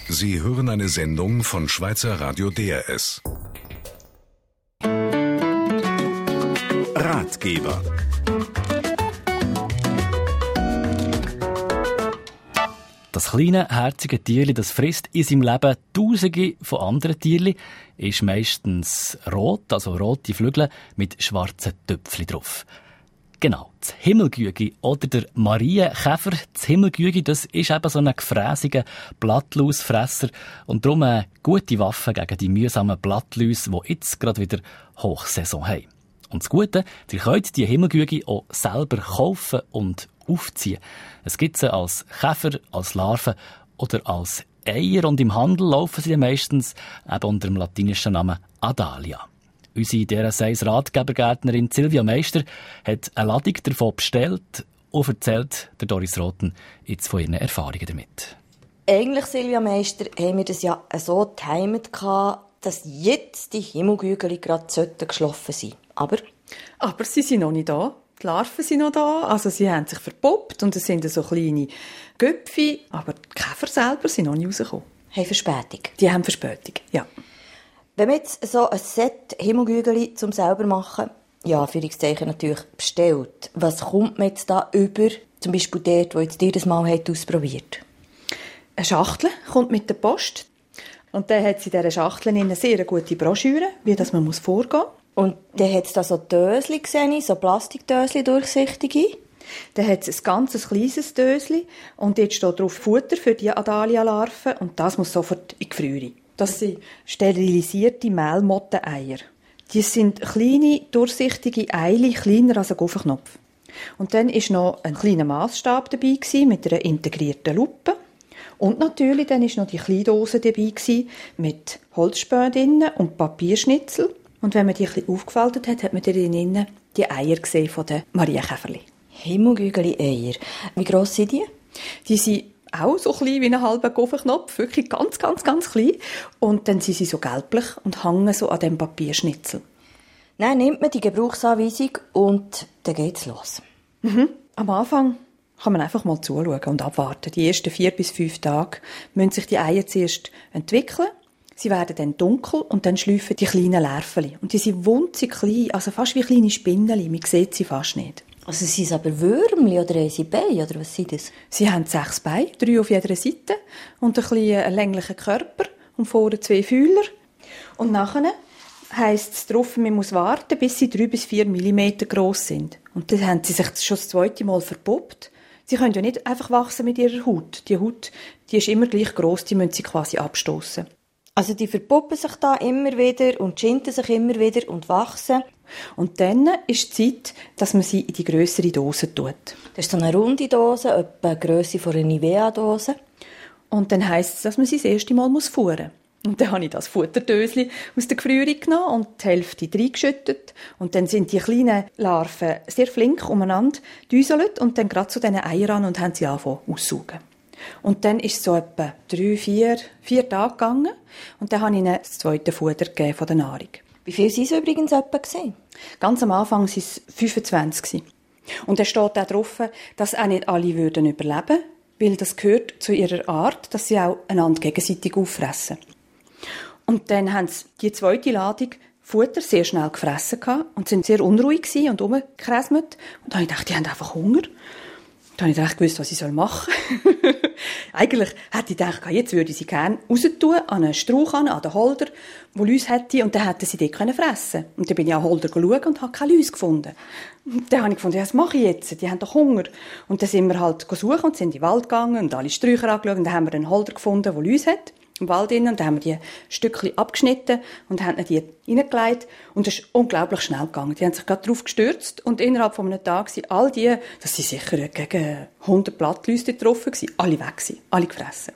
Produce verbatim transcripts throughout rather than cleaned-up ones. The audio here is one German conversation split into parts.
Sie hören eine Sendung von Schweizer Radio D R S. Ratgeber. Das kleine, herzige Tierli, das frisst in seinem Leben Tausende von anderen Tierli, ist meistens rot, also rote Flügel mit schwarzen Töpfchen drauf. Genau, das Himmelgügi oder der Marienkäfer. Das Himmelgügi, das ist eben so ein gefräßiger Blattlausfresser und darum eine gute Waffe gegen die mühsamen Blattläuse, die jetzt gerade wieder Hochsaison haben. Und das Gute, Sie können die Himmelgügi auch selber kaufen und aufziehen. Es gibt sie als Käfer, als Larven oder als Eier und im Handel laufen sie meistens eben unter dem latinischen Namen Adalia. Unsere D R S eins Ratgebergärtnerin Silvia Meister hat eine Ladung davon bestellt und erzählt der Doris Roten jetzt von ihren Erfahrungen damit. Eigentlich, Silvia Meister, haben wir das ja so getimt, dass jetzt die Himmelgügeli gerade geschlafen sein. Aber? Aber sie sind noch nicht da. Die Larven sind noch da, also sie haben sich verpuppt und es sind so kleine Köpfe, aber die Käfer selber sind noch nicht rausgekommen. Haben Verspätung? Die haben Verspätung, ja. Wenn man jetzt so ein Set Himmelgügeli zum selber machen, ja, Führungszeichen natürlich bestellt, was kommt man jetzt da über, zum Beispiel dort, wo jetzt ihr das mal habt ausprobiert? Eine Schachtel kommt mit der Post und dann hat sie in dieser Schachtel eine sehr gute Broschüre, wie das man muss vorgehen muss. Und dann hat es da so Dösli gesehen, so Plastikdösli, durchsichtige. Dann hat es ein ganz kleines Dösli und jetzt steht drauf Futter für die Adalia-Larven und das muss sofort in die Gefriere. Das sind sterilisierte Mehlmotteneier. Die sind kleine, durchsichtige Eile, kleiner als ein Guffenknopf. Und dann war noch ein kleiner Massstab dabei mit einer integrierten Lupe. Und natürlich dann war noch die Kleindose dabei mit Holzspänen drinnen und Papierschnitzel. Und wenn man die ein bisschen aufgefaltet hat, hat man drinnen die Eier gesehen von den Marienkäferli. Himmelgügeli-Eier. Wie gross sind die? Die sind auch so klein wie ein halber Guffenknopf, wirklich ganz, ganz, ganz klein. Und dann sind sie so gelblich und hängen so an dem Papierschnitzel. Dann nimmt man die Gebrauchsanweisung und dann geht's los. Mhm. Am Anfang kann man einfach mal zuschauen und abwarten. Die ersten vier bis fünf Tage müssen sich die Eier zuerst entwickeln. Sie werden dann dunkel und dann schlüpfen die kleinen Larven. Und die sind winzig klein, also fast wie kleine Spinneli. Man sieht sie fast nicht. Also sind es aber Würmli oder haben sie Beine, oder was sind das? Sie haben sechs Beine, drei auf jeder Seite und einen kleinen länglichen Körper und vorne zwei Fühler. Und nachher heisst es drauf, man muss warten, bis sie drei bis vier Millimeter gross sind. Und dann haben sie sich schon das zweite Mal verpuppt. Sie können ja nicht einfach wachsen mit ihrer Haut. Die Haut, die ist immer gleich gross, die müssen sie quasi abstoßen. Also die verpuppen sich da immer wieder und schinden sich immer wieder und wachsen. Und dann ist die Zeit, dass man sie in die grössere Dose tut. Das ist so eine runde Dose, etwa die Grösse von einer Nivea-Dose. Und dann heisst es, dass man sie das erste Mal fuhren muss. Und dann habe ich das Futterdösli aus der Gefriere genommen und die Hälfte reingeschüttet. Und dann sind die kleinen Larven sehr flink umeinander düselt und dann gerade zu diesen Eiern und haben sie angefangen auszusaugen. Und dann ist es so etwa drei, vier, vier Tage gegangen. Und dann habe ich ihnen das zweite Futter gegeben von der Nahrung. Wie viel waren es übrigens etwa gewesen? Ganz am Anfang waren es fünfundzwanzig. Und da steht auch drauf, dass auch nicht alle würden überleben, weil das gehört zu ihrer Art, dass sie auch einander gegenseitig auffressen. Und dann haben sie die zweite Ladung Futter sehr schnell gefressen und sind sehr unruhig und rumgekräsmet. Und dann habe ich gedacht, die haben einfach Hunger. Da habe ich nicht gewusst, was ich machen soll. Eigentlich hätte ich gedacht, jetzt würde ich sie gerne raustun, an einen Strauch, an den Holder, wo Läuse hätte, und dann hätten sie dort fressen können. Und dann bin ich an den Holder geschaut und habe keine Läuse gefunden. Und dann habe ich gefunden, ja, was mache ich jetzt? Die haben doch Hunger. Und dann sind wir halt gesucht und sind in den Wald gegangen und alle Sträucher angeschaut und dann haben wir einen Holder gefunden, der Läuse hat. Im Wald innen, und dann haben wir die Stückchen abgeschnitten und haben die reingelegt. Und das ist unglaublich schnell gegangen. Die haben sich gerade drauf gestürzt und innerhalb von einem Tag sind all die, das sind sicher gegen hundert Blattläuse getroffen gewesen, alle weg gewesen, alle gefressen.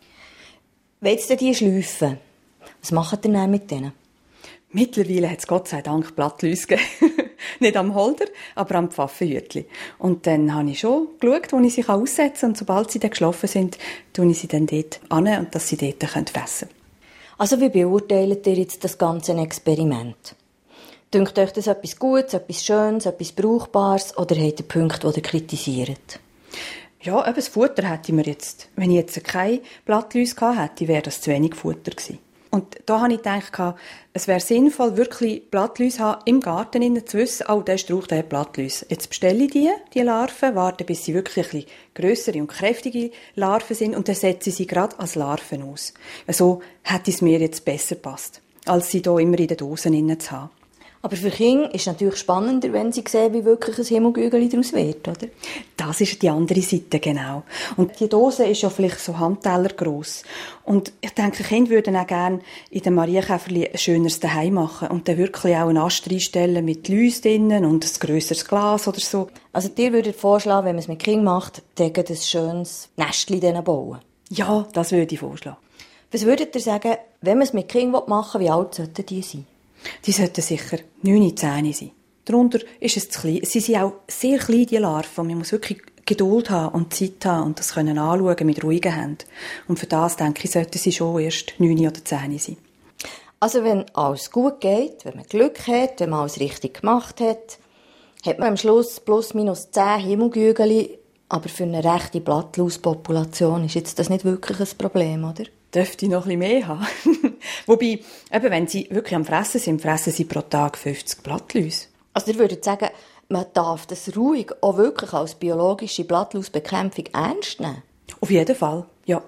Wenn jetzt die schleifen, was macht ihr dann mit denen? Mittlerweile hat es Gott sei Dank Blattläuse gegeben. Nicht am Holder, aber am Pfaffenhütli. Und dann habe ich schon geschaut, wo ich sie aussetzen kann. Und sobald sie dann geschlafen sind, tue ich sie dann dort an, und dass sie dort fressen können. Also wie beurteilt ihr jetzt das ganze Experiment? Dünkt euch das etwas Gutes, etwas Schönes, etwas Brauchbares, oder habt ihr Punkte, die ihr kritisiert? Ja, eben das Futter hätte mir jetzt, wenn ich jetzt keine Blattläuse gehabt hätte, wäre das zu wenig Futter gewesen. Und da habe ich gedacht, es wäre sinnvoll, wirklich Blattläuse haben, im Garten innen zu wissen, oh, der Strauch, der hat Blattläuse. Jetzt bestelle ich die, die Larven, warte, bis sie wirklich ein bisschen grössere und kräftige Larven sind und dann setze ich sie gerade als Larven aus. So hätte es mir jetzt besser gepasst, als sie hier immer in den Dosen innen zu haben. Aber für Kinder ist es natürlich spannender, wenn sie sehen, wie wirklich ein Himmelgügeli daraus wird, oder? Das ist die andere Seite, genau. Und die Dose ist ja vielleicht so Handteller gross. Und ich denke, Kinder würden auch gerne in den Marienkäferli ein schöneres Daheim machen und dann wirklich auch einen Ast reinstellen mit Läuse drinnen und ein grösseres Glas oder so. Also dir würdet vorschlagen, wenn man es mit Kindern macht, dann ein schönes Nestchen denen bauen? Ja, das würde ich vorschlagen. Was würdet ihr sagen, wenn man es mit Kindern machen will, wie alt sollten die sein? Die sollten sicher neun, zehn sein. Darunter ist es zu klein. Sie sind auch sehr klein, die Larven. Man muss wirklich Geduld haben und Zeit haben und das können anschauen mit ruhigen Händen. Und für das, denke ich, sollten sie schon erst neun oder zehn sein. Also wenn alles gut geht, wenn man Glück hat, wenn man alles richtig gemacht hat, hat man am Schluss plus minus zehn Himmelgügeli. Aber für eine rechte Blattlauspopulation ist jetzt das nicht wirklich ein Problem, oder? Dürfte ich noch ein bisschen mehr haben. Wobei, eben, wenn sie wirklich am Fressen sind, fressen sie pro Tag fünfzig Blattläuse. Also ihr würdet sagen, man darf das ruhig auch wirklich als biologische Blattlausbekämpfung ernst nehmen? Auf jeden Fall, ja.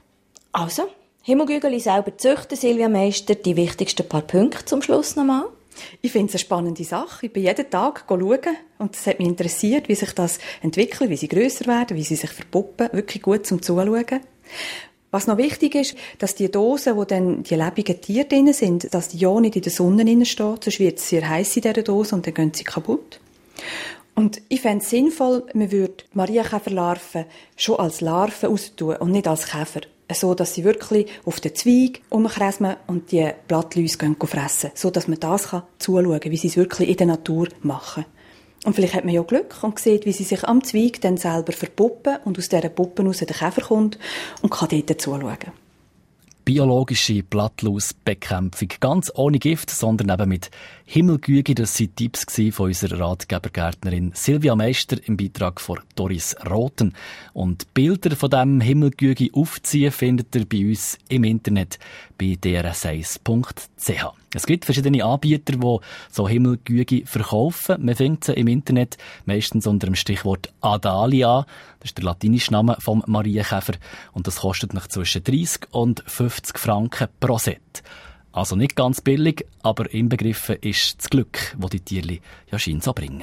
Also, Himmelgügeli selber züchten, Silvia Meister, die wichtigsten paar Punkte zum Schluss nochmal. Ich finde es eine spannende Sache. Ich bin jeden Tag schauen und es hat mich interessiert, wie sich das entwickelt, wie sie grösser werden, wie sie sich verpuppen. Wirklich gut zum Zuschauen. Was noch wichtig ist, dass die Dosen, wo dann die lebenden Tiere drin sind, dass die ja nicht in der Sonne drin stehen, sonst wird es sehr heiß in dieser Dose und dann gehen sie kaputt. Und ich fände es sinnvoll, man würde Marienkäferlarven schon als Larven raustun und nicht als Käfer. So, dass sie wirklich auf den Zweig rumkräsmen und die Blattläuse gehen fressen. So, dass man das kann zuschauen kann, wie sie es wirklich in der Natur machen. Und vielleicht hat man ja Glück und sieht, wie sie sich am Zweig dann selber verpuppen und aus dieser Puppe raus der Käfer kommt und kann dort zuschauen. Biologische Blattlausbekämpfung. Ganz ohne Gift, sondern eben mit Himmelgügi. Das waren Tipps von unserer Ratgebergärtnerin Silvia Meister im Beitrag von Doris Roten. Und Bilder von diesem Himmelgügi aufziehen findet ihr bei uns im Internet bei d r s eins punkt c h. Es gibt verschiedene Anbieter, die so Himmelgügi verkaufen. Man findet sie im Internet meistens unter dem Stichwort Adalia. Das ist der latinische Name vom Marienkäfer. Und das kostet noch zwischen dreissig und fünfzig Franken pro Set. Also nicht ganz billig, aber inbegriffen ist das Glück, das die Tierli ja scheint so bringen.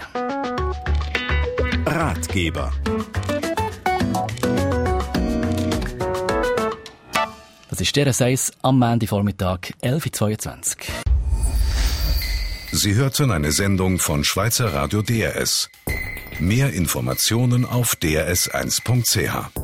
Ratgeber. Das ist der Seis am Montagvormittag, elf Uhr zweiundzwanzig. Sie hörten eine Sendung von Schweizer Radio D R S. Mehr Informationen auf d r s eins punkt c h.